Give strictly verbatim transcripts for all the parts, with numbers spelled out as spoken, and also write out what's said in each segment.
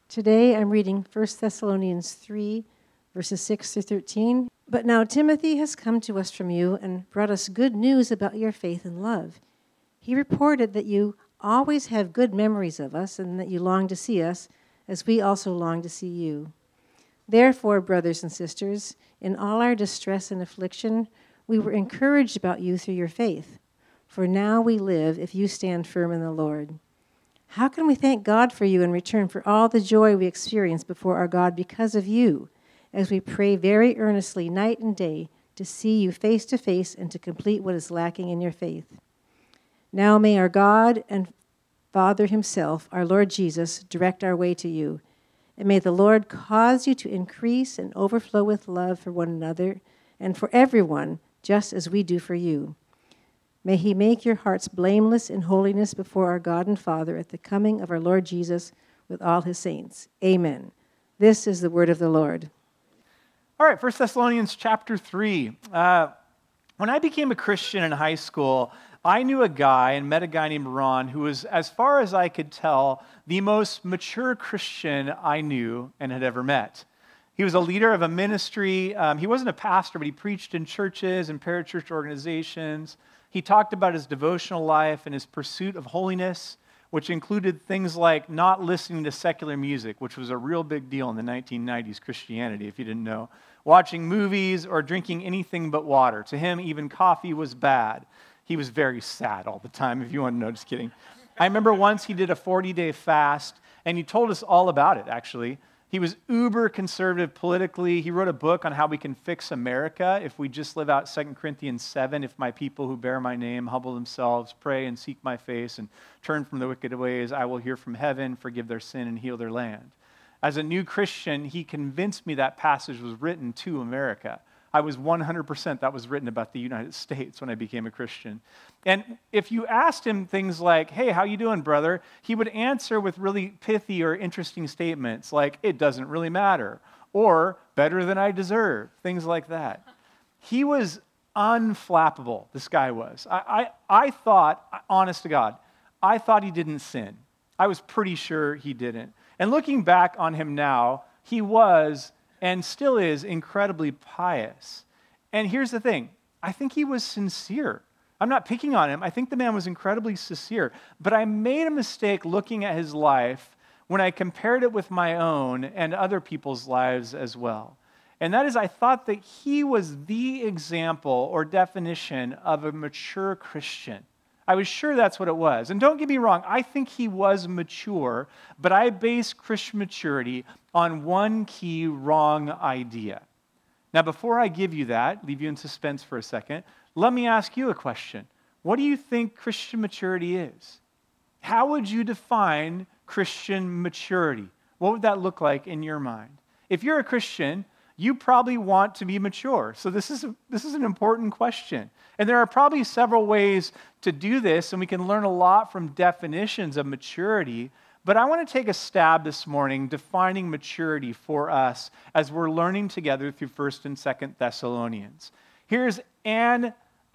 Today I'm reading First Thessalonians three, verses six through thirteen. But now Timothy has come to us from you and brought us good news about your faith and love. He reported that you always have good memories of us and that you long to see us, as we also long to see you. Therefore, brothers and sisters, in all our distress and affliction, we were encouraged about you through your faith. For now we live if you stand firm in the Lord. How can we thank God for you in return for all the joy we experience before our God because of you, as we pray very earnestly night and day to see you face to face and to complete what is lacking in your faith? Now may our God and Father himself, our Lord Jesus, direct our way to you. And may the Lord cause you to increase and overflow with love for one another and for everyone, just as we do for you. May he make your hearts blameless in holiness before our God and Father at the coming of our Lord Jesus with all his saints. Amen. This is the word of the Lord. All right, First Thessalonians chapter three. Uh, when I became a Christian in high school, I knew a guy and met a guy named Ron who was, as far as I could tell, the most mature Christian I knew and had ever met. He was a leader of a ministry. Um, he wasn't a pastor, but he preached in churches and parachurch organizations. He talked about his devotional life and his pursuit of holiness, which included things like not listening to secular music, which was a real big deal in the nineteen nineties Christianity, if you didn't know. Watching movies or drinking anything but water. To him, even coffee was bad. He was very sad all the time, if you want to know, just kidding. I remember once he did a forty-day fast, and he told us all about it, actually. He was uber conservative politically. He wrote a book on how we can fix America if we just live out Second Corinthians seven, if my people who bear my name humble themselves, pray and seek my face, and turn from the wicked ways, I will hear from heaven, forgive their sin, and heal their land. As a new Christian, he convinced me that passage was written to America. I was one hundred percent that was written about the United States when I became a Christian. And if you asked him things like, hey, how you doing, brother? He would answer with really pithy or interesting statements like, it doesn't really matter, or better than I deserve, things like that. He was unflappable, this guy was. I, I, I thought, honest to God, I thought he didn't sin. I was pretty sure he didn't. And looking back on him now, he was and still is incredibly pious. And here's the thing. I think he was sincere. I'm not picking on him. I think the man was incredibly sincere. But I made a mistake looking at his life when I compared it with my own and other people's lives as well. And that is, I thought that he was the example or definition of a mature Christian. I was sure that's what it was. And don't get me wrong, I think he was mature, but I base Christian maturity on one key wrong idea. Now, before I give you that, leave you in suspense for a second, let me ask you a question. What do you think Christian maturity is? How would you define Christian maturity? What would that look like in your mind? If you're a Christian, you probably want to be mature. So this is a, this is an important question. And there are probably several ways to do this, and we can learn a lot from definitions of maturity. But I want to take a stab this morning defining maturity for us as we're learning together through First and Second Thessalonians. Here's an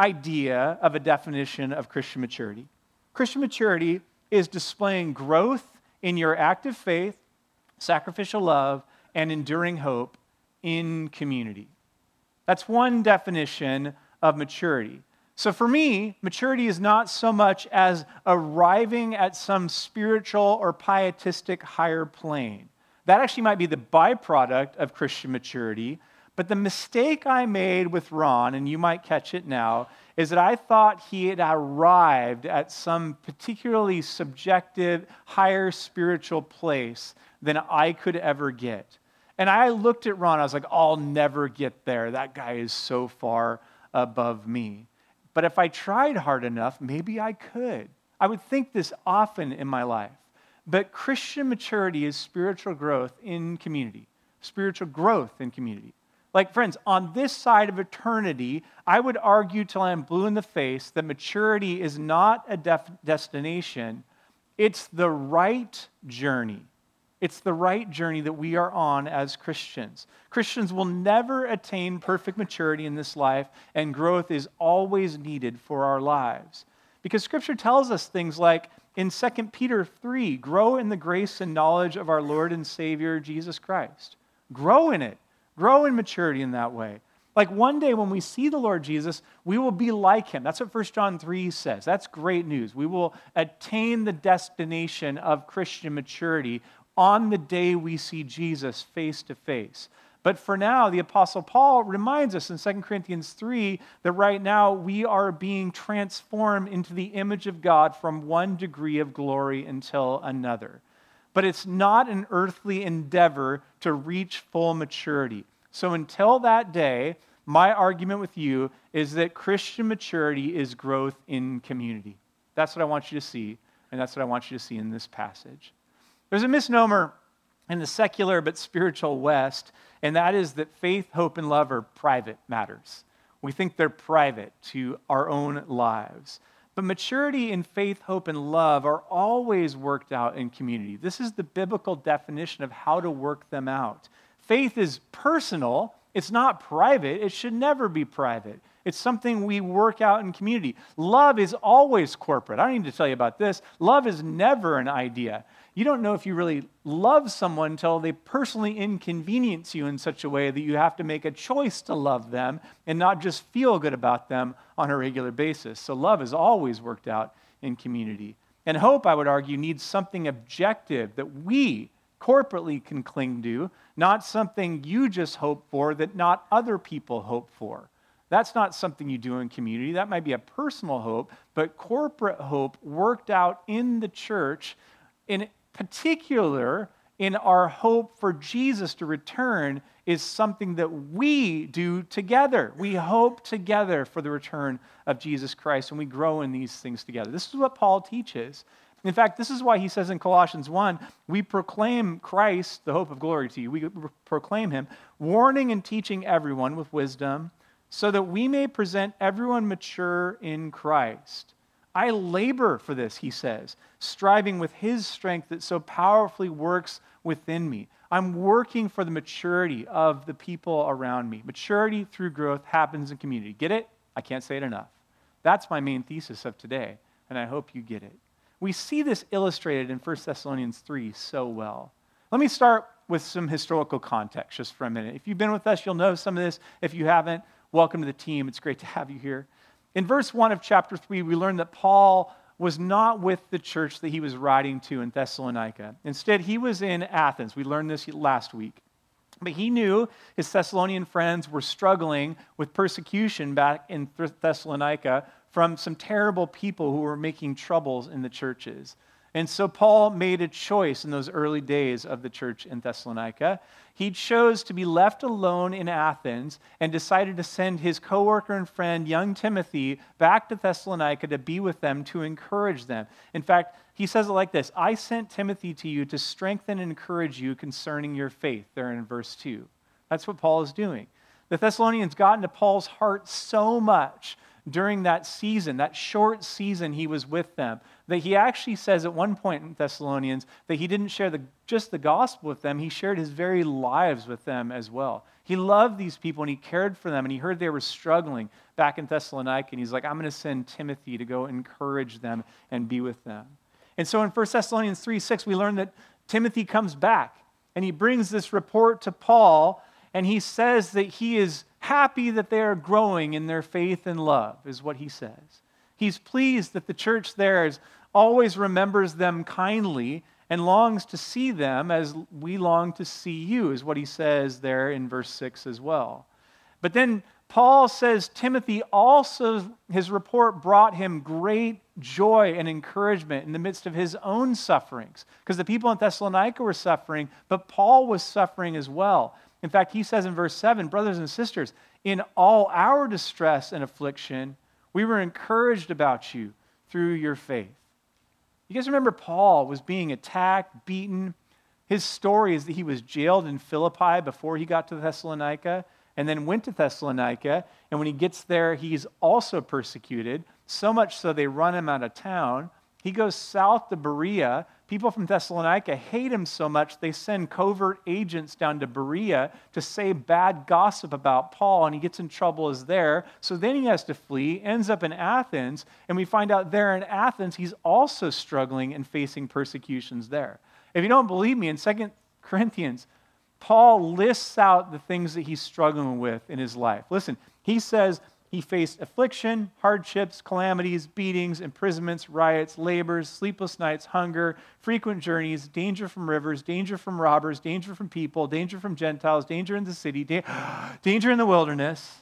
idea of a definition of Christian maturity. Christian maturity is displaying growth in your active faith, sacrificial love, and enduring hope in community. That's one definition of maturity. So for me, maturity is not so much as arriving at some spiritual or pietistic higher plane. That actually might be the byproduct of Christian maturity. But the mistake I made with Ron, and you might catch it now, is that I thought he had arrived at some particularly subjective, higher spiritual place than I could ever get. And I looked at Ron, I was like, I'll never get there. That guy is so far above me. But if I tried hard enough, maybe I could. I would think this often in my life. But Christian maturity is spiritual growth in community. Spiritual growth in community. Like, friends, on this side of eternity, I would argue till I'm blue in the face that maturity is not a def- destination. It's the right journey. It's the right journey that we are on as Christians. Christians will never attain perfect maturity in this life, and growth is always needed for our lives. Because Scripture tells us things like, in Second Peter three, grow in the grace and knowledge of our Lord and Savior, Jesus Christ. Grow in it. Grow in maturity in that way. Like one day when we see the Lord Jesus, we will be like him. That's what First John three says. That's great news. We will attain the destination of Christian maturity on the day we see Jesus face to face. But for now, the Apostle Paul reminds us in Second Corinthians three that right now we are being transformed into the image of God from one degree of glory until another. But it's not an earthly endeavor to reach full maturity. So until that day, my argument with you is that Christian maturity is growth in community. That's what I want you to see, and that's what I want you to see in this passage. There's a misnomer in the secular but spiritual West, and that is that faith, hope, and love are private matters. We think they're private to our own lives. But maturity in faith, hope, and love are always worked out in community. This is the biblical definition of how to work them out. Faith is personal. It's not private. It should never be private. It's something we work out in community. Love is always corporate. I don't need to tell you about this. Love is never an idea. You don't know if you really love someone until they personally inconvenience you in such a way that you have to make a choice to love them and not just feel good about them on a regular basis. So love is always worked out in community. And hope, I would argue, needs something objective that we corporately can cling to, not something you just hope for that not other people hope for. That's not something you do in community. That might be a personal hope, but corporate hope worked out in the church, in particular in our hope for Jesus to return, is something that we do together. We hope together for the return of Jesus Christ, and we grow in these things together. This is what Paul teaches. In fact, this is why he says in Colossians one, we proclaim Christ, the hope of glory to you. We proclaim him, warning and teaching everyone with wisdom, so that we may present everyone mature in Christ. I labor for this, he says, striving with his strength that so powerfully works within me. I'm working for the maturity of the people around me. Maturity through growth happens in community. Get it? I can't say it enough. That's my main thesis of today, and I hope you get it. We see this illustrated in First Thessalonians three so well. Let me start with some historical context just for a minute. If you've been with us, you'll know some of this. If you haven't, welcome to the team. It's great to have you here. In verse one of chapter three, we learn that Paul was not with the church that he was writing to in Thessalonica. Instead, he was in Athens. We learned this last week. But he knew his Thessalonian friends were struggling with persecution back in Thessalonica from some terrible people who were making troubles in the churches. And so Paul made a choice in those early days of the church in Thessalonica. He chose to be left alone in Athens and decided to send his coworker and friend, young Timothy, back to Thessalonica to be with them, to encourage them. In fact, he says it like this, I sent Timothy to you to strengthen and encourage you concerning your faith, there in verse two. That's what Paul is doing. The Thessalonians got into Paul's heart so much during that season, that short season he was with them, that he actually says at one point in Thessalonians that he didn't share the, just the gospel with them, he shared his very lives with them as well. He loved these people and he cared for them, and he heard they were struggling back in Thessalonica, and he's like, I'm going to send Timothy to go encourage them and be with them. And so in First Thessalonians three six, we learn that Timothy comes back and he brings this report to Paul, and he says that he is happy that they are growing in their faith and love, is what he says. He's pleased that the church there is, always remembers them kindly and longs to see them as we long to see you, is what he says there in verse six as well. But then Paul says Timothy also, his report brought him great joy and encouragement in the midst of his own sufferings, because the people in Thessalonica were suffering, but Paul was suffering as well. In fact, he says in verse seven, brothers and sisters, in all our distress and affliction, we were encouraged about you through your faith. You guys remember Paul was being attacked, beaten. His story is that he was jailed in Philippi before he got to Thessalonica, and then went to Thessalonica, and when he gets there, he's also persecuted, so much so they run him out of town. He goes south to Berea people from Thessalonica hate him so much they send covert agents down to Berea to say bad gossip about Paul, and he gets in trouble as there. So then he has to flee, ends up in Athens, and we find out there in Athens he's also struggling and facing persecutions there. If you don't believe me, in Second Corinthians, Paul lists out the things that he's struggling with in his life. Listen, he says he faced affliction, hardships, calamities, beatings, imprisonments, riots, labors, sleepless nights, hunger, frequent journeys, danger from rivers, danger from robbers, danger from people, danger from Gentiles, danger in the city, da- danger in the wilderness.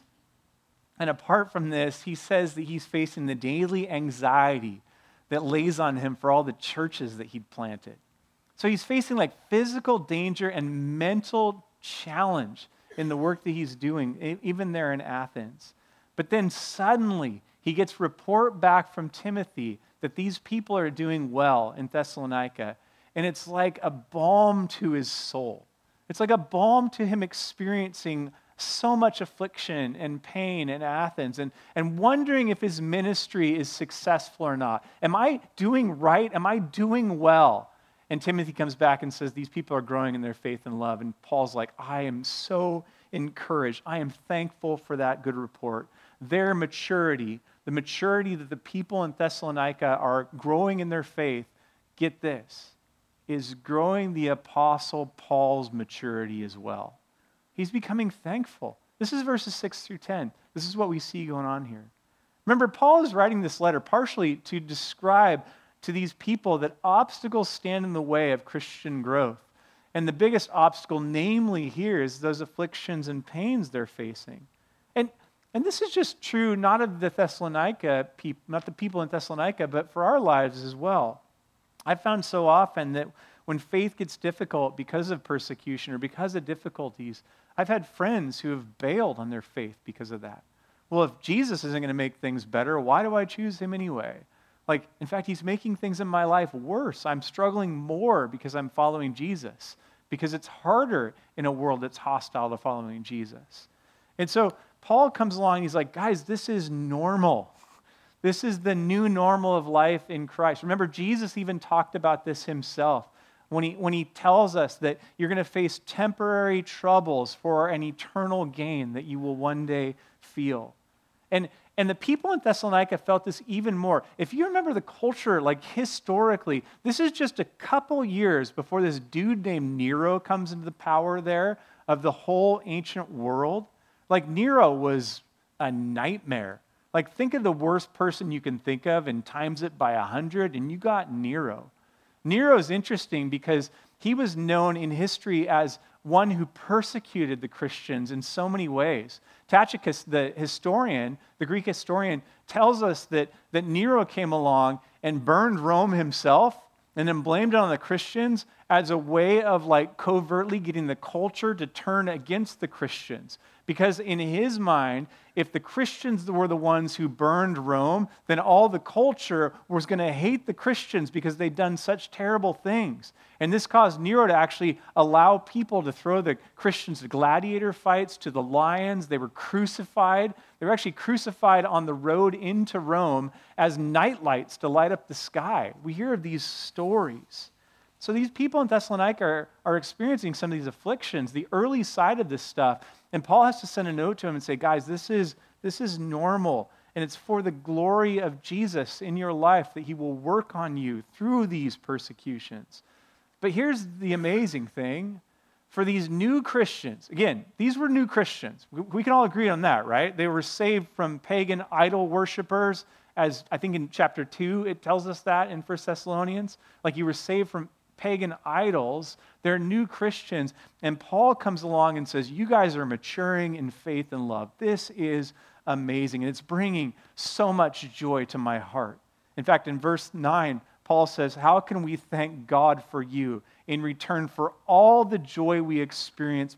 And apart from this, he says that he's facing the daily anxiety that lays on him for all the churches that he'd planted. So he's facing like physical danger and mental challenge in the work that he's doing, even there in Athens. But then suddenly he gets report back from Timothy that these people are doing well in Thessalonica. And it's like a balm to his soul. It's like a balm to him experiencing so much affliction and pain in Athens and, and wondering if his ministry is successful or not. Am I doing right? Am I doing well? And Timothy comes back and says, these people are growing in their faith and love. And Paul's like, I am so encouraged. I am thankful for that good report. Their maturity, the maturity that the people in Thessalonica are growing in their faith, get this, is growing the Apostle Paul's maturity as well. He's becoming thankful. This is verses six through ten. This is what we see going on here. Remember, Paul is writing this letter partially to describe to these people that obstacles stand in the way of Christian growth. And the biggest obstacle, namely here, is those afflictions and pains they're facing. And, and this is just true not of the Thessalonica people, not the people in Thessalonica, but for our lives as well. I've found so often that when faith gets difficult because of persecution or because of difficulties, I've had friends who have bailed on their faith because of that. Well, if Jesus isn't going to make things better, why do I choose him anyway? Like, in fact, he's making things in my life worse. I'm struggling more because I'm following Jesus, because it's harder in a world that's hostile to following Jesus. And so Paul comes along and he's like, guys, this is normal. This is the new normal of life in Christ. Remember, Jesus even talked about this himself when he, when he tells us that you're going to face temporary troubles for an eternal gain that you will one day feel. And And the people in Thessalonica felt this even more. If you remember the culture, like historically, this is just a couple years before this dude named Nero comes into the power there of the whole ancient world. Like Nero was a nightmare. Like think of the worst person you can think of and times it by a hundred, and you got Nero. Nero is interesting because he was known in history as one who persecuted the Christians in so many ways. Tacitus, the historian, the Greek historian, tells us that, that Nero came along and burned Rome himself and then blamed it on the Christians as a way of like covertly getting the culture to turn against the Christians. Because in his mind, if the Christians were the ones who burned Rome, then all the culture was going to hate the Christians because they'd done such terrible things. And this caused Nero to actually allow people to throw the Christians to gladiator fights, to the lions. They were crucified. They were actually crucified on the road into Rome as nightlights to light up the sky. We hear of these stories. So these people in Thessalonica are, are experiencing some of these afflictions, the early side of this stuff. And Paul has to send a note to him and say, guys, this is, this is normal. And it's for the glory of Jesus in your life that he will work on you through these persecutions. But here's the amazing thing. For these new Christians, again, these were new Christians. We, we can all agree on that, right? They were saved from pagan idol worshipers, as I think in chapter two, it tells us that in First Thessalonians. Like you were saved from pagan idols. They're new Christians. And Paul comes along and says, you guys are maturing in faith and love. This is amazing. And it's bringing so much joy to my heart. In fact, in verse nine, Paul says, how can we thank God for you in return for all the joy we experience,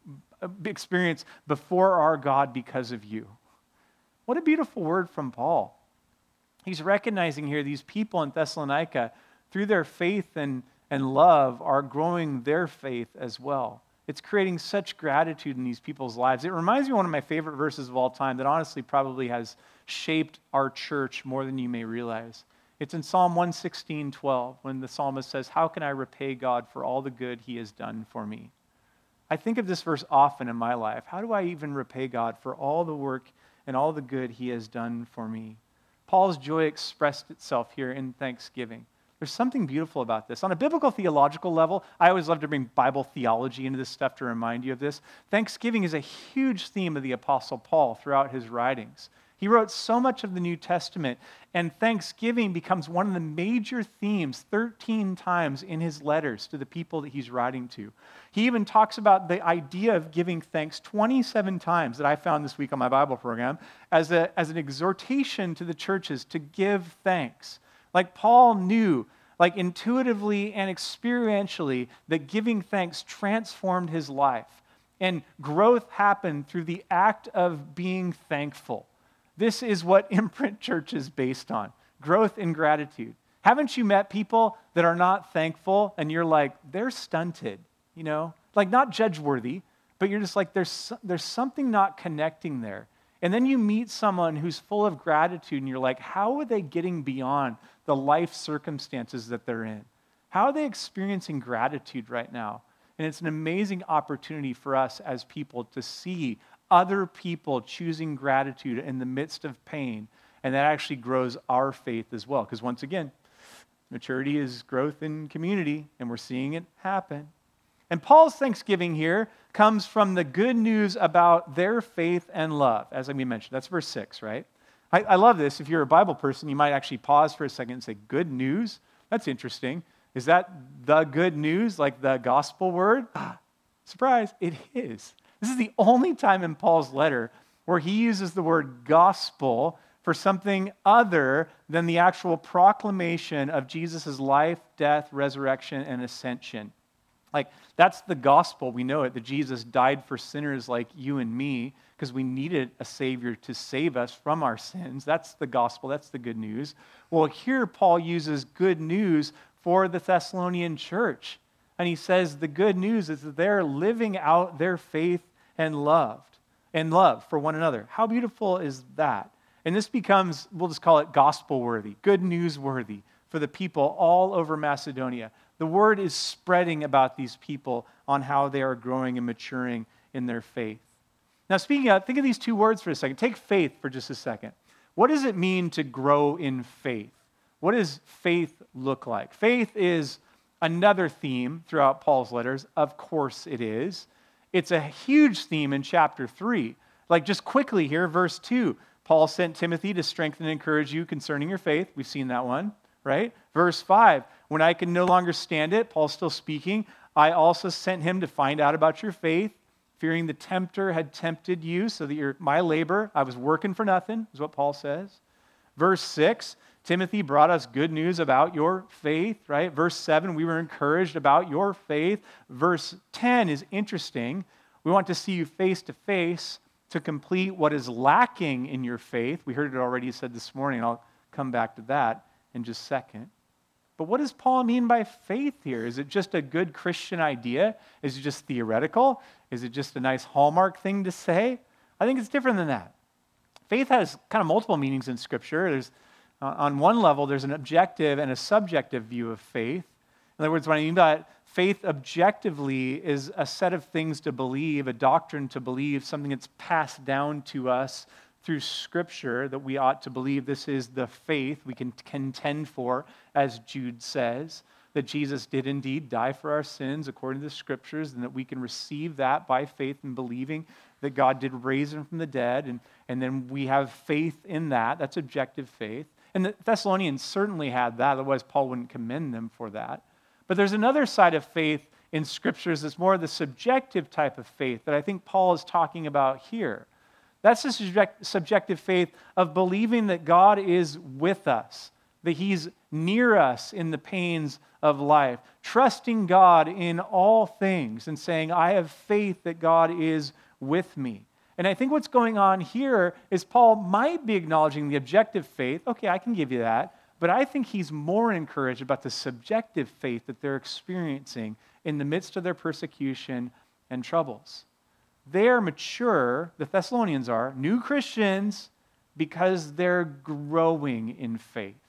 experience before our God because of you? What a beautiful word from Paul. He's recognizing here these people in Thessalonica, through their faith and, and love, are growing their faith as well. It's creating such gratitude in these people's lives. It reminds me of one of my favorite verses of all time that honestly probably has shaped our church more than you may realize. It's in Psalm one sixteen, twelve, when the psalmist says, how can I repay God for all the good he has done for me? I think of this verse often in my life. How do I even repay God for all the work and all the good he has done for me? Paul's joy expressed itself here in thanksgiving. There's something beautiful about this. On a biblical theological level, I always love to bring Bible theology into this stuff to remind you of this. Thanksgiving is a huge theme of the Apostle Paul throughout his writings. He wrote so much of the New Testament, and thanksgiving becomes one of the major themes thirteen times in his letters to the people that he's writing to. He even talks about the idea of giving thanks twenty-seven times that I found this week on my Bible program as, a, as an exhortation to the churches to give thanks. Like Paul knew, like intuitively and experientially, that giving thanks transformed his life. And growth happened through the act of being thankful. This is what Imprint Church is based on, growth in gratitude. Haven't you met people that are not thankful and you're like, they're stunted, you know? Like not judge-worthy, but you're just like, there's, there's something not connecting there. And then you meet someone who's full of gratitude and you're like, how are they getting beyond the life circumstances that they're in? How are they experiencing gratitude right now? And it's an amazing opportunity for us as people to see other people choosing gratitude in the midst of pain, and that actually grows our faith as well. Because once again, maturity is growth in community, and we're seeing it happen. And Paul's thanksgiving here comes from the good news about their faith and love, as we mentioned. That's verse six, right? I, I love this. If you're a Bible person, you might actually pause for a second and say, good news? That's interesting. Is that the good news, like the gospel word? Ah, surprise, it is. This is the only time in Paul's letter where he uses the word gospel for something other than the actual proclamation of Jesus' life, death, resurrection, and ascension. Like, that's the gospel. We know it, that Jesus died for sinners like you and me because we needed a Savior to save us from our sins. That's the gospel. That's the good news. Well, here Paul uses good news for the Thessalonian church. And he says the good news is that they're living out their faith and loved and love for one another. How beautiful is that? And this becomes, we'll just call it gospel worthy, good news worthy for the people all over Macedonia. The word is spreading about these people on how they are growing and maturing in their faith. Now, speaking of, think of these two words for a second. Take faith for just a second. What does it mean to grow in faith? What does faith look like? Faith is another theme throughout Paul's letters. Of course it is. It's a huge theme in chapter three. Like just quickly here, verse two, Paul sent Timothy to strengthen and encourage you concerning your faith. We've seen that one, right? Verse five, when I can no longer stand it, Paul's still speaking, I also sent him to find out about your faith, fearing the tempter had tempted you so that you're my labor, I was working for nothing, is what Paul says. Verse six, Timothy brought us good news about your faith, right? Verse seven, we were encouraged about your faith. Verse ten is interesting. We want to see you face to face to complete what is lacking in your faith. We heard it already said this morning. I'll come back to that in just a second. But what does Paul mean by faith here? Is it just a good Christian idea? Is it just theoretical? Is it just a nice hallmark thing to say? I think it's different than that. Faith has kind of multiple meanings in Scripture. There's Uh, on one level, there's an objective and a subjective view of faith. In other words, what I mean by faith objectively is a set of things to believe, a doctrine to believe, something that's passed down to us through Scripture that we ought to believe. This is the faith we can contend for, as Jude says, that Jesus did indeed die for our sins according to the Scriptures, and that we can receive that by faith and believing that God did raise him from the dead, and, and then we have faith in that. That's objective faith. And the Thessalonians certainly had that, otherwise Paul wouldn't commend them for that. But there's another side of faith in Scriptures that's more the subjective type of faith that I think Paul is talking about here. That's the subject, subjective faith of believing that God is with us, that he's near us in the pains of life, trusting God in all things and saying, I have faith that God is with me. And I think what's going on here is Paul might be acknowledging the objective faith. Okay, I can give you that. But I think he's more encouraged about the subjective faith that they're experiencing in the midst of their persecution and troubles. They are mature, the Thessalonians are, new Christians, because they're growing in faith.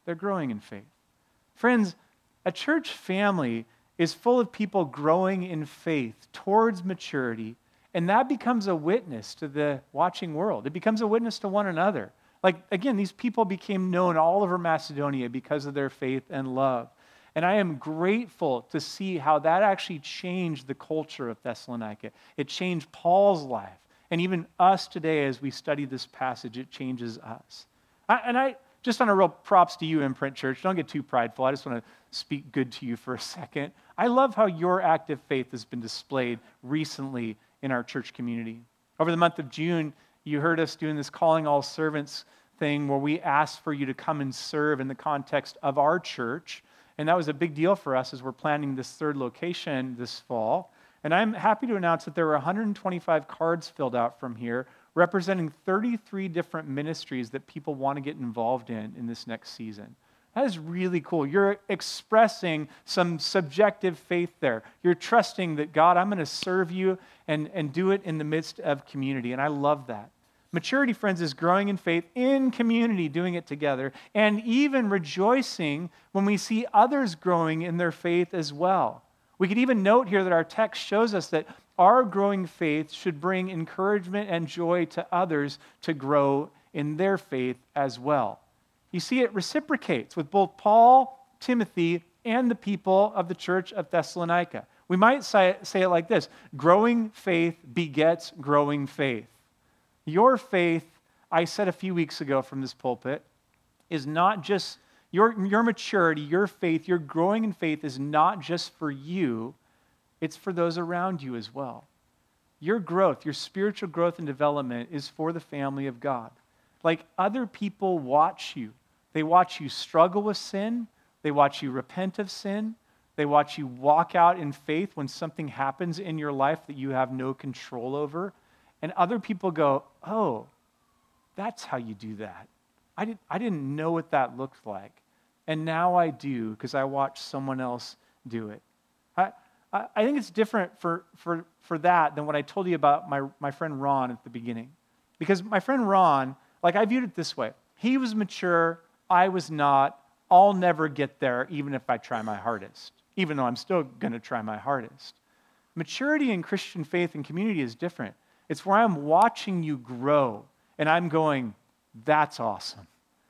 They're growing in faith. Friends, a church family is full of people growing in faith towards maturity, and that becomes a witness to the watching world. It becomes a witness to one another. Like, again, these people became known all over Macedonia because of their faith and love. And I am grateful to see how that actually changed the culture of Thessalonica. It changed Paul's life. And even us today, as we study this passage, it changes us. I, and I, just on a real props to you, Imprint Church, don't get too prideful. I just want to speak good to you for a second. I love how your active faith has been displayed recently in our church community. Over the month of June, you heard us doing this Calling All Servants thing where we asked for you to come and serve in the context of our church. And that was a big deal for us as we're planning this third location this fall. And I'm happy to announce that there were one hundred twenty-five cards filled out from here representing thirty-three different ministries that people want to get involved in in this next season. That is really cool. You're expressing some subjective faith there. You're trusting that, God, I'm going to serve you and, and do it in the midst of community. And I love that. Maturity, friends, is growing in faith in community, doing it together, and even rejoicing when we see others growing in their faith as well. We could even note here that our text shows us that our growing faith should bring encouragement and joy to others to grow in their faith as well. You see, it reciprocates with both Paul, Timothy, and the people of the church of Thessalonica. We might say, say it like this: growing faith begets growing faith. Your faith, I said a few weeks ago from this pulpit, is not just, your, your maturity, your faith, your growing in faith is not just for you, it's for those around you as well. Your growth, your spiritual growth and development is for the family of God. Like, other people watch you. They watch you struggle with sin. They watch you repent of sin. They watch you walk out in faith when something happens in your life that you have no control over. And other people go, oh, that's how you do that. I, did, I didn't know what that looked like. And now I do because I watched someone else do it. I, I, I think it's different for, for, for that than what I told you about my, my friend Ron at the beginning. Because my friend Ron, like, I viewed it this way. He was mature. I was not. I'll never get there even if I try my hardest, even though I'm still going to try my hardest. Maturity in Christian faith and community is different. It's where I'm watching you grow and I'm going, that's awesome.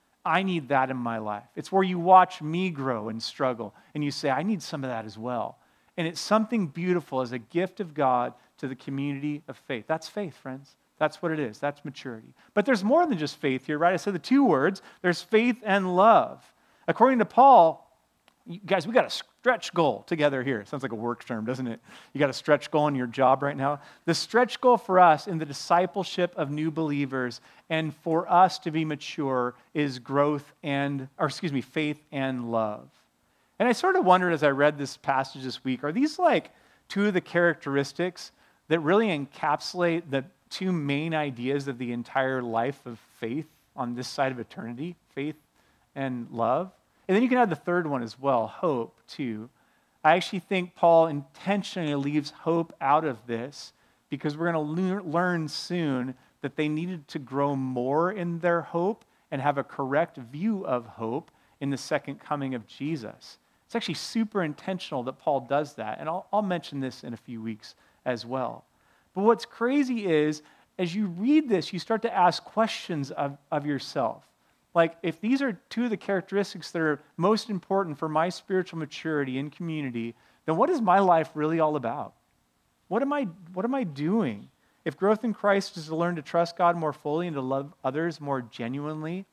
I need that in my life. It's where you watch me grow and struggle and you say, I need some of that as well. And it's something beautiful as a gift of God to the community of faith. That's faith, friends. That's what it is. That's maturity. But there's more than just faith here, right? I said the two words. There's faith and love. According to Paul, you guys, we got a stretch goal together here. It sounds like a work term, doesn't it? You got a stretch goal in your job right now. The stretch goal for us in the discipleship of new believers and for us to be mature is growth and, or excuse me, faith and love. And I sort of wondered as I read this passage this week, are these like two of the characteristics that really encapsulate the two main ideas of the entire life of faith on this side of eternity, faith and love? And then you can add the third one as well, hope, too. I actually think Paul intentionally leaves hope out of this because we're going to learn soon that they needed to grow more in their hope and have a correct view of hope in the second coming of Jesus. It's actually super intentional that Paul does that, and I'll, I'll mention this in a few weeks as well. But what's crazy is, as you read this, you start to ask questions of, of yourself. Like, if these are two of the characteristics that are most important for my spiritual maturity in community, then what is my life really all about? What am I, what am I doing? If growth in Christ is to learn to trust God more fully and to love others more genuinely,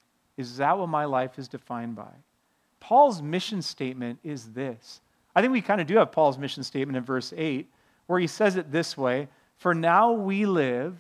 is that what my life is defined by? Paul's mission statement is this. I think we kind of do have Paul's mission statement in verse eight, where he says it this way: for now we live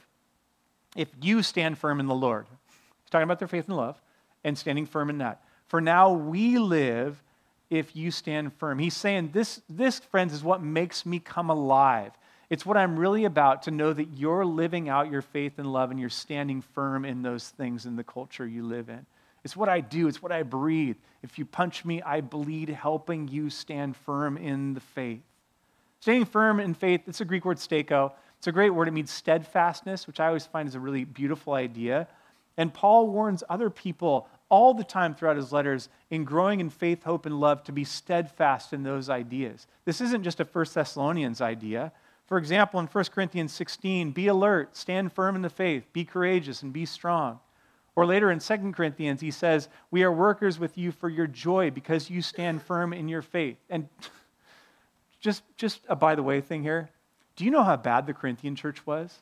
if you stand firm in the Lord. He's talking about their faith and love and standing firm in that. For now we live if you stand firm. He's saying this, this, friends, is what makes me come alive. It's what I'm really about, to know that you're living out your faith and love and you're standing firm in those things in the culture you live in. It's what I do. It's what I breathe. If you punch me, I bleed, helping you stand firm in the faith. Standing firm in faith, it's a Greek word, steko. It's a great word. It means steadfastness, which I always find is a really beautiful idea. And Paul warns other people all the time throughout his letters in growing in faith, hope, and love to be steadfast in those ideas. This isn't just a First Thessalonians idea. For example, in First Corinthians sixteen, be alert, stand firm in the faith, be courageous, and be strong. Or later in Second Corinthians, he says, we are workers with you for your joy because you stand firm in your faith. And just, just a by the way thing here, do you know how bad the Corinthian church was?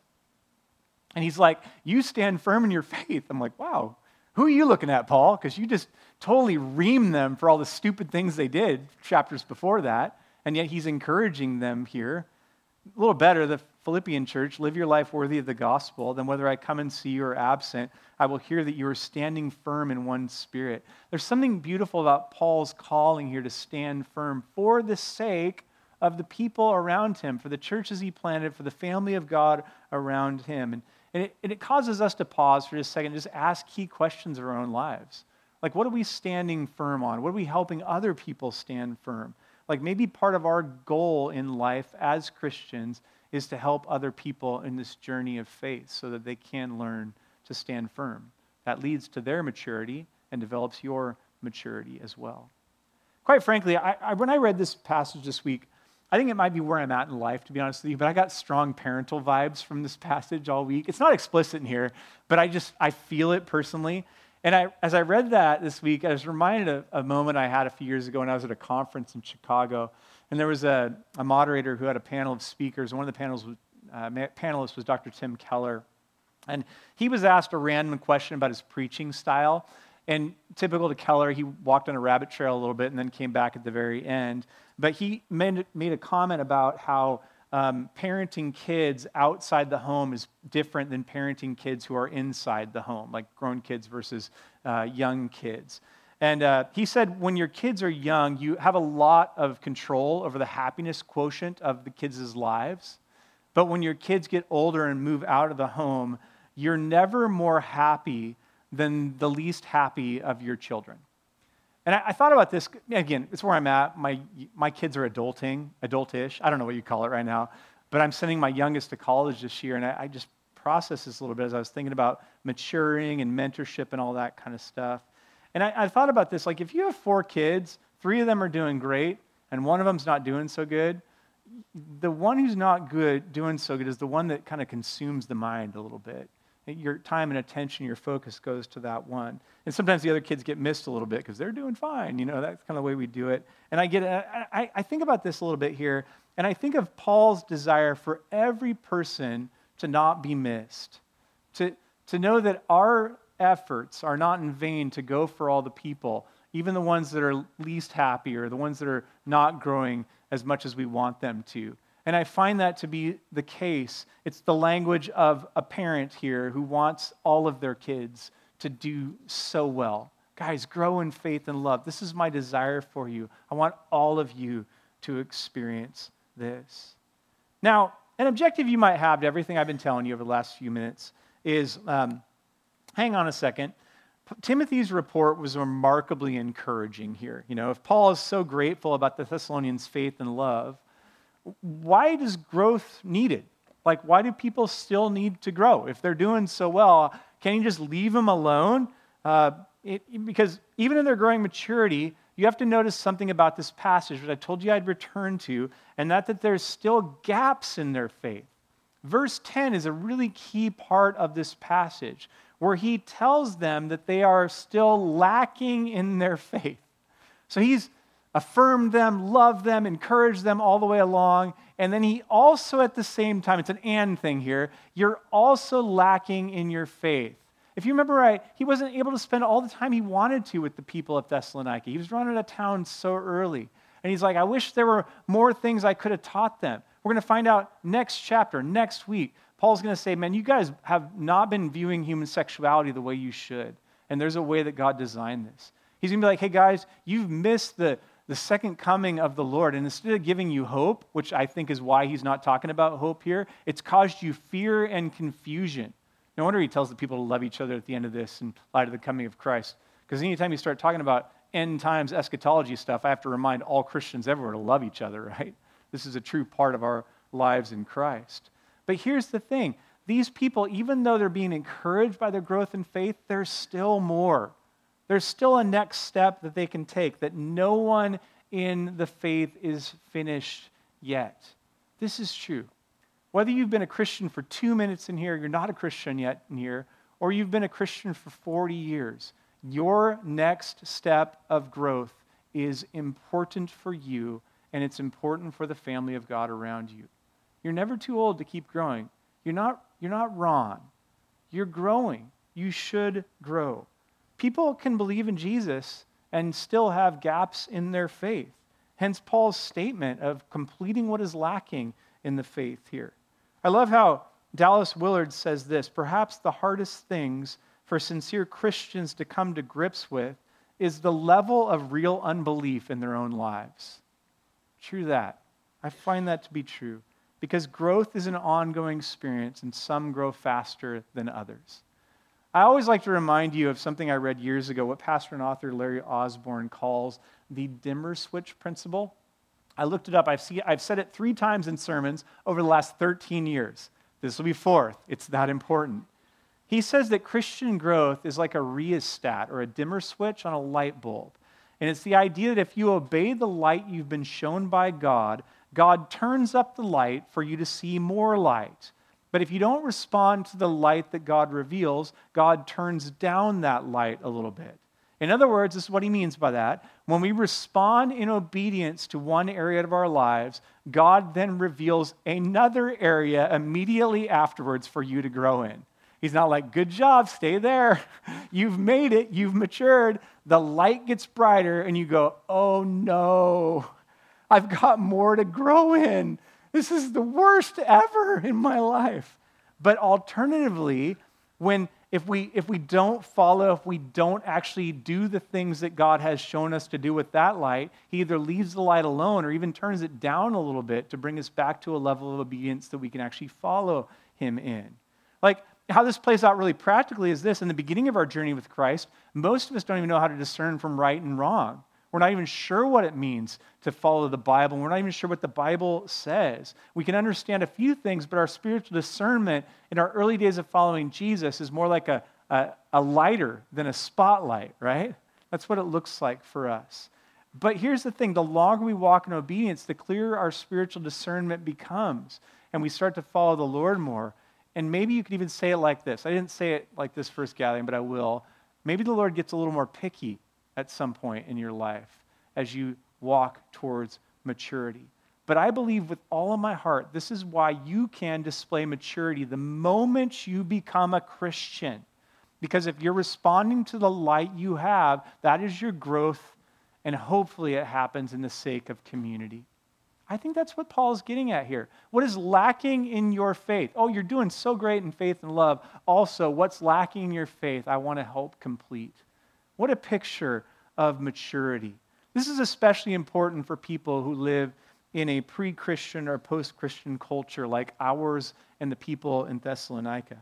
And he's like, you stand firm in your faith. I'm like, wow, who are you looking at, Paul? Because you just totally reamed them for all the stupid things they did chapters before that. And yet he's encouraging them here. A little better, the Philippian church, live your life worthy of the gospel, then whether I come and see you or absent, I will hear that you are standing firm in one spirit. There's something beautiful about Paul's calling here to stand firm for the sake of the people around him, for the churches he planted, for the family of God around him. And, and, it, and it causes us to pause for just a second, just ask key questions of our own lives. Like, what are we standing firm on? What are we helping other people stand firm? Like, maybe part of our goal in life as Christians is to help other people in this journey of faith so that they can learn to stand firm. That leads to their maturity and develops your maturity as well. Quite frankly, I, I, when I read this passage this week, I think it might be where I'm at in life, to be honest with you, but I got strong parental vibes from this passage all week. It's not explicit in here, but I just, I feel it personally. And I, as I read that this week, I was reminded of a moment I had a few years ago when I was at a conference in Chicago, and there was a, a moderator who had a panel of speakers. One of the panels, uh, panelists was Doctor Tim Keller, and he was asked a random question about his preaching style. And typical to Keller, he walked on a rabbit trail a little bit and then came back at the very end. But he made, made a comment about how Um, parenting kids outside the home is different than parenting kids who are inside the home, like grown kids versus uh, young kids. And uh, he said when your kids are young, you have a lot of control over the happiness quotient of the kids' lives. But when your kids get older and move out of the home, you're never more happy than the least happy of your children. And I, I thought about this, again, it's where I'm at. My my kids are adulting, adultish. I don't know what you call it right now. But I'm sending my youngest to college this year, and I, I just processed this a little bit as I was thinking about maturing and mentorship and all that kind of stuff. And I, I thought about this, like if you have four kids, three of them are doing great, and one of them's not doing so good, the one who's not good, doing so good is the one that kind of consumes the mind a little bit. Your time and attention, your focus goes to that one. And sometimes the other kids get missed a little bit because they're doing fine. You know, that's kind of the way we do it. And I get it. I, I think about this a little bit here, and I think of Paul's desire for every person to not be missed, to, to know that our efforts are not in vain to go for all the people, even the ones that are least happy or the ones that are not growing as much as we want them to. And I find that to be the case. It's the language of a parent here who wants all of their kids to do so well. Guys, grow in faith and love. This is my desire for you. I want all of you to experience this. Now, an objective you might have to everything I've been telling you over the last few minutes is, um, hang on a second. Timothy's report was remarkably encouraging here. You know, if Paul is so grateful about the Thessalonians' faith and love, why does growth needed? Like, why do people still need to grow? If they're doing so well, can you just leave them alone? Uh, it, because even in their growing maturity, you have to notice something about this passage, which I told you I'd return to, and that, that there's still gaps in their faith. Verse ten is a really key part of this passage, where he tells them that they are still lacking in their faith. So he's affirmed them, loved them, encouraged them all the way along. And then he also at the same time, it's an and thing here, you're also lacking in your faith. If you remember right, he wasn't able to spend all the time he wanted to with the people of Thessalonica. He was running out of town so early. And he's like, I wish there were more things I could have taught them. We're going to find out next chapter, next week. Paul's going to say, man, you guys have not been viewing human sexuality the way you should. And there's a way that God designed this. He's going to be like, hey guys, you've missed the the second coming of the Lord, and instead of giving you hope, which I think is why he's not talking about hope here, it's caused you fear and confusion. No wonder he tells the people to love each other at the end of this in light of the coming of Christ. Because anytime you start talking about end times eschatology stuff, I have to remind all Christians everywhere to love each other, right? This is a true part of our lives in Christ. But here's the thing. These people, even though they're being encouraged by their growth in faith, there's still more. There's still a next step that they can take, that no one in the faith is finished yet. This is true. Whether you've been a Christian for two minutes in here, you're not a Christian yet in here, or you've been a Christian for forty years, your next step of growth is important for you, and it's important for the family of God around you. You're never too old to keep growing. You're not, you're not wrong. You're growing. You should grow. People can believe in Jesus and still have gaps in their faith. Hence Paul's statement of completing what is lacking in the faith here. I love how Dallas Willard says this: perhaps the hardest things for sincere Christians to come to grips with is the level of real unbelief in their own lives. True that. I find that to be true, because growth is an ongoing experience, and some grow faster than others. I always like to remind you of something I read years ago, what pastor and author Larry Osborne calls the dimmer switch principle. I looked it up. I've, seen, I've said it three times in sermons over the last thirteen years. This will be fourth. It's that important. He says that Christian growth is like a rheostat or a dimmer switch on a light bulb. And it's the idea that if you obey the light you've been shown by God, God turns up the light for you to see more light. But if you don't respond to the light that God reveals, God turns down that light a little bit. In other words, this is what he means by that. When we respond in obedience to one area of our lives, God then reveals another area immediately afterwards for you to grow in. He's not like, good job, stay there. You've made it, you've matured. The light gets brighter and you go, oh no, I've got more to grow in. This is the worst ever in my life. But alternatively, when if we if we don't follow, if we don't actually do the things that God has shown us to do with that light, he either leaves the light alone or even turns it down a little bit to bring us back to a level of obedience that we can actually follow him in. Like, how this plays out really practically is this: in the beginning of our journey with Christ, most of us don't even know how to discern from right and wrong. We're not even sure what it means to follow the Bible. We're not even sure what the Bible says. We can understand a few things, but our spiritual discernment in our early days of following Jesus is more like a, a, a lighter than a spotlight, right? That's what it looks like for us. But here's the thing: the longer we walk in obedience, the clearer our spiritual discernment becomes, and we start to follow the Lord more. And maybe you could even say it like this. I didn't say it like this first gathering, but I will. Maybe the Lord gets a little more picky at some point in your life as you walk towards maturity. But I believe with all of my heart, this is why you can display maturity the moment you become a Christian. Because if you're responding to the light you have, that is your growth, and hopefully it happens in the sake of community. I think that's what Paul is getting at here. What is lacking in your faith? Oh, you're doing so great in faith and love. Also, what's lacking in your faith, I want to help complete. What a picture of maturity. This is especially important for people who live in a pre-Christian or post-Christian culture like ours and the people in Thessalonica.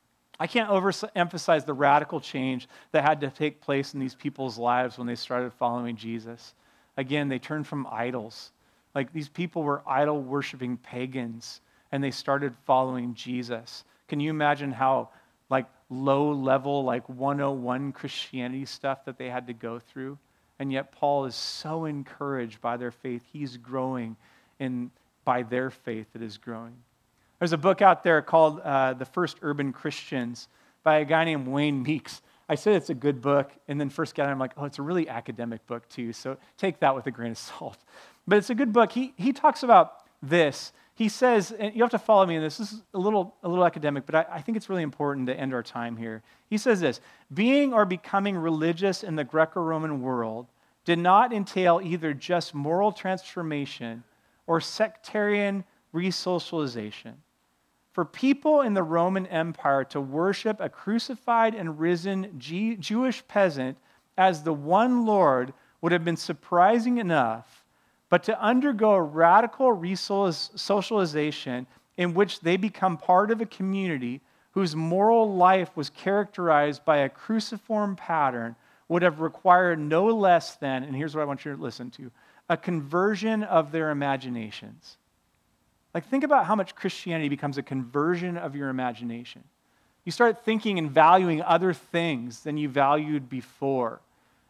I can't overemphasize the radical change that had to take place in these people's lives when they started following Jesus. Again, they turned from idols. Like, these people were idol-worshiping pagans, and they started following Jesus. Can you imagine how, like, low-level, like one oh one Christianity stuff that they had to go through? And yet Paul is so encouraged by their faith. He's growing in by their faith that is growing. There's a book out there called uh, The First Urban Christians by a guy named Wayne Meeks. I said it's a good book, and then first got I'm like, oh, it's a really academic book too, so take that with a grain of salt. But it's a good book. He he talks about this. He says, and you have to follow me in this. This is a little a little academic, but I, I think it's really important to end our time here. He says this: being or becoming religious in the Greco-Roman world did not entail either just moral transformation or sectarian resocialization. For people in the Roman Empire to worship a crucified and risen G- Jewish peasant as the one Lord would have been surprising enough, but to undergo a radical resocialization in which they become part of a community whose moral life was characterized by a cruciform pattern would have required no less than, and here's what I want you to listen to, a conversion of their imaginations. Like, think about how much Christianity becomes a conversion of your imagination. You start thinking and valuing other things than you valued before.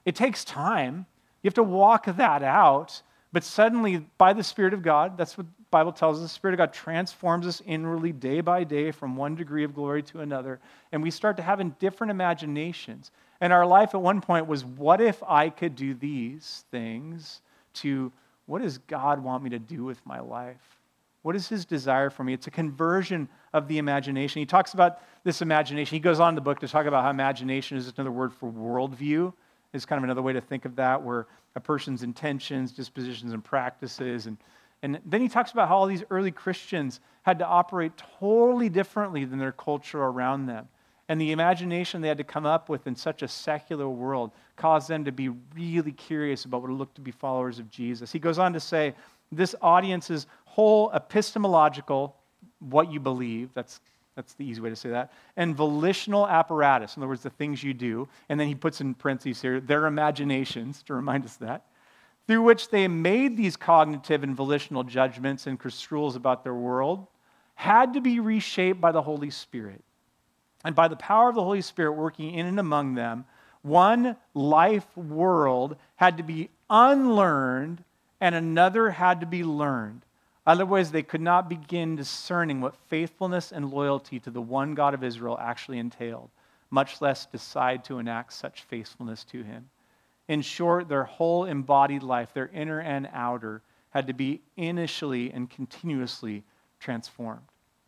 It takes time. You have to walk that out. But suddenly, by the Spirit of God, that's what the Bible tells us, the Spirit of God transforms us inwardly day by day from one degree of glory to another. And we start to have different imaginations. And our life at one point was, what if I could do these things, to what does God want me to do with my life? What is his desire for me? It's a conversion of the imagination. He talks about this imagination. He goes on in the book to talk about how imagination is another word for worldview. Is kind of another way to think of that, where a person's intentions, dispositions, and practices. And, and then he talks about how all these early Christians had to operate totally differently than their culture around them. And the imagination they had to come up with in such a secular world caused them to be really curious about what it looked to be followers of Jesus. He goes on to say, this audience's whole epistemological, what you believe, that's That's the easy way to say that. And volitional apparatus, in other words, the things you do. And then he puts in parentheses here, their imaginations, to remind us that, through which they made these cognitive and volitional judgments and construals about their world, had to be reshaped by the Holy Spirit. And by the power of the Holy Spirit working in and among them, one life world had to be unlearned and another had to be learned. Otherwise, they could not begin discerning what faithfulness and loyalty to the one God of Israel actually entailed, much less decide to enact such faithfulness to him. In short, their whole embodied life, their inner and outer, had to be initially and continuously transformed.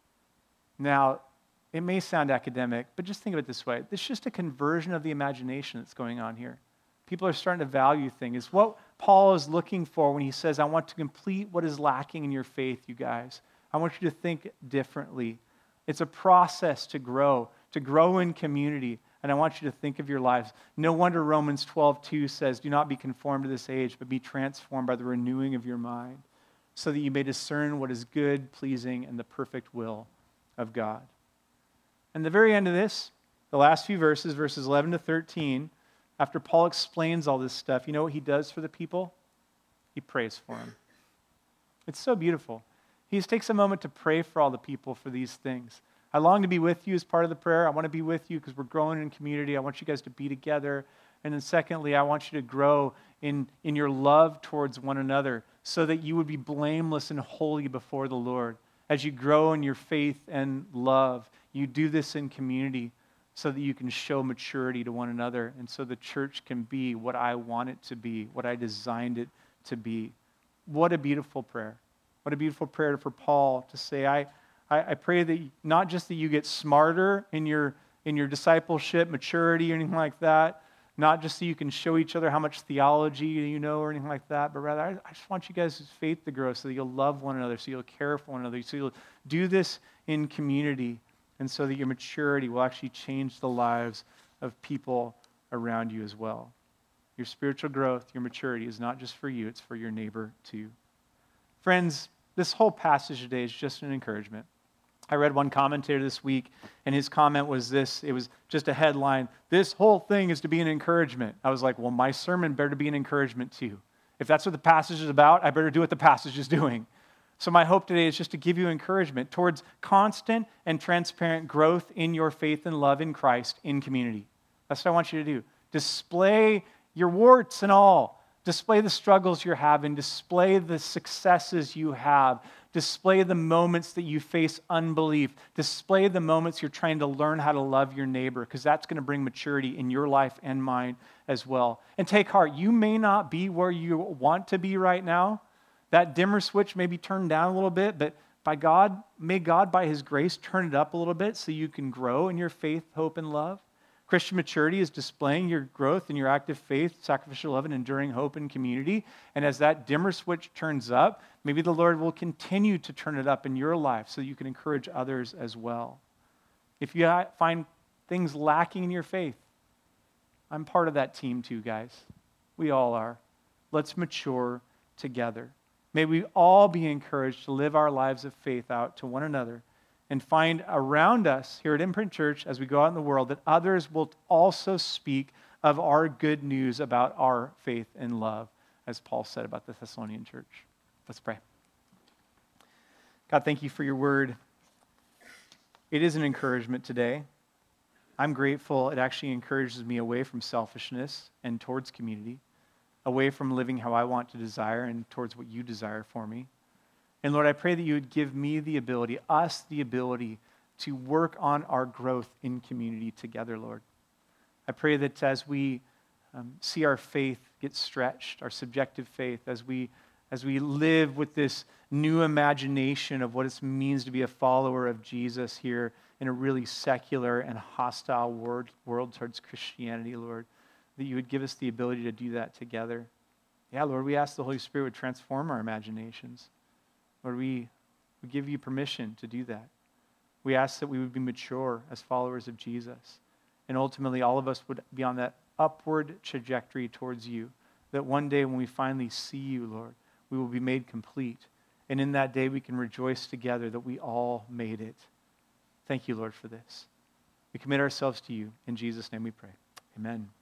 Now, it may sound academic, but just think of it this way. It's just a conversion of the imagination that's going on here. People are starting to value things. What Paul is looking for when he says, I want to complete what is lacking in your faith, you guys. I want you to think differently. It's a process to grow, to grow in community. And I want you to think of your lives. No wonder Romans twelve two says, do not be conformed to this age, but be transformed by the renewing of your mind, so that you may discern what is good, pleasing, and the perfect will of God. And the very end of this, the last few verses, verses eleven to thirteen, after Paul explains all this stuff, you know what he does for the people? He prays for them. It's so beautiful. He just takes a moment to pray for all the people for these things. I long to be with you as part of the prayer. I want to be with you because we're growing in community. I want you guys to be together. And then secondly, I want you to grow in, in your love towards one another so that you would be blameless and holy before the Lord. As you grow in your faith and love, you do this in community so that you can show maturity to one another and so the church can be what I want it to be, what I designed it to be. What a beautiful prayer. What a beautiful prayer for Paul to say, I, I, I pray that not just that you get smarter in your, in your discipleship, maturity, or anything like that, not just so you can show each other how much theology you know or anything like that, but rather I, I just want you guys' faith to grow so that you'll love one another, so you'll care for one another, so you'll do this in community, and so that your maturity will actually change the lives of people around you as well. Your spiritual growth, your maturity is not just for you, it's for your neighbor too. Friends, this whole passage today is just an encouragement. I read one commentator this week, and his comment was this. It was just a headline, this whole thing is to be an encouragement. I was like, well, my sermon better be an encouragement too. If that's what the passage is about, I better do what the passage is doing. So my hope today is just to give you encouragement towards constant and transparent growth in your faith and love in Christ in community. That's what I want you to do. Display your warts and all. Display the struggles you're having. Display the successes you have. Display the moments that you face unbelief. Display the moments you're trying to learn how to love your neighbor, because that's going to bring maturity in your life and mine as well. And take heart, you may not be where you want to be right now. That dimmer switch may be turned down a little bit, but by God, may God, by His grace, turn it up a little bit so you can grow in your faith, hope, and love. Christian maturity is displaying your growth in your active faith, sacrificial love, and enduring hope in community. And as that dimmer switch turns up, maybe the Lord will continue to turn it up in your life so you can encourage others as well. If you find things lacking in your faith, I'm part of that team too, guys. We all are. Let's mature together. May we all be encouraged to live our lives of faith out to one another and find around us here at Imprint Church as we go out in the world that others will also speak of our good news about our faith and love, as Paul said about the Thessalonian church. Let's pray. God, thank you for your word. It is an encouragement today. I'm grateful it actually encourages me away from selfishness and towards community, away from living how I want to desire and towards what you desire for me. And Lord, I pray that you would give me the ability, us the ability, to work on our growth in community together, Lord. I pray that as we um, see our faith get stretched, our subjective faith, as we as we live with this new imagination of what it means to be a follower of Jesus here in a really secular and hostile world, world towards Christianity, Lord, that you would give us the ability to do that together. Yeah, Lord, we ask the Holy Spirit would transform our imaginations. Lord, we, we give you permission to do that. We ask that we would be mature as followers of Jesus. And ultimately, all of us would be on that upward trajectory towards you, that one day when we finally see you, Lord, we will be made complete. And in that day, we can rejoice together that we all made it. Thank you, Lord, for this. We commit ourselves to you. In Jesus' name we pray. Amen.